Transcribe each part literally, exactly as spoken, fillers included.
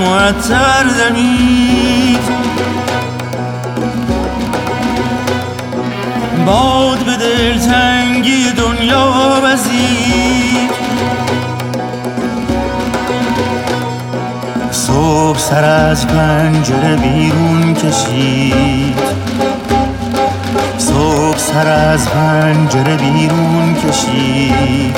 معطر دمید. باد به دلتنگی دنیا وزید. صبح سر از پنجره بیرون کشید. صبح سر از پنجره بیرون کشید.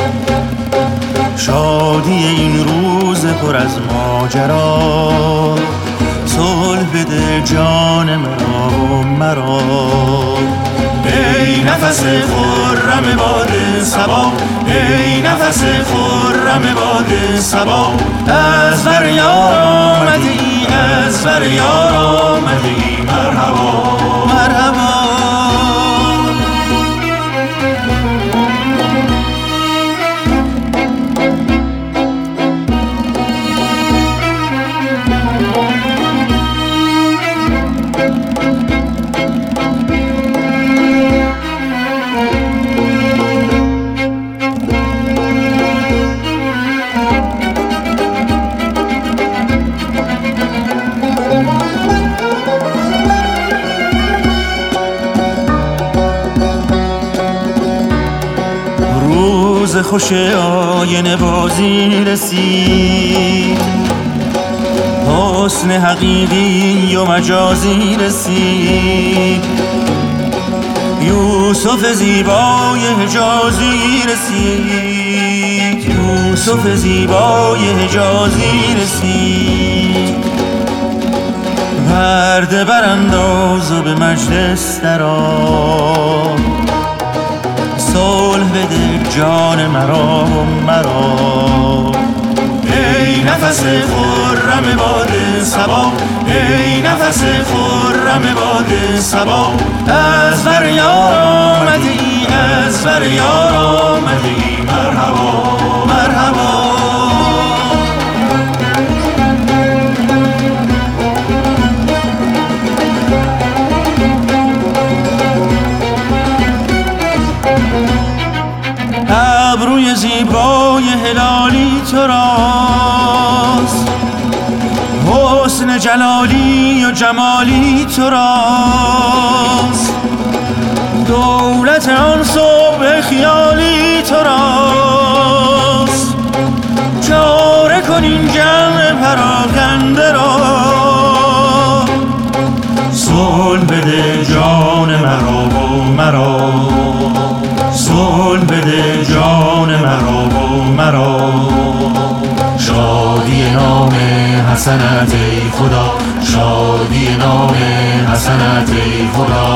شادی این روز پر از ماجرا، صلح بده جان مرا و مرا. ای نفس خرم باد صبا، ای نفس خرم باد صبا، از بر یار آمدی، از بر یار آمدی، مرحبا مرحبا. روز خوش آینه بازی رسید. حسن حقیقی و مجازی رسید. یوسف زیبای حجازی رسید. یوسف زیبای حجازی رسید. پرده برانداز و به مجلس درآ، صلح بده جان مرا و مرا. ای نفس خرم باد صبا، ای نفس خرم باد صبا، از بر یار آمدی، از بر یار آمدی، مرحبا مرحبا. ابروی زیبای هلالی تو راست، حسن جلالی و جمالی تو راست، دولت آن صبح خیالی تو راست. چاره کن این جمع پراکنده را، صلح بده جان مرا و مرا، صلح بده جان مرا و مرا. شادی نام حسنت ای خدا، شادی نام حسنت ای خدا.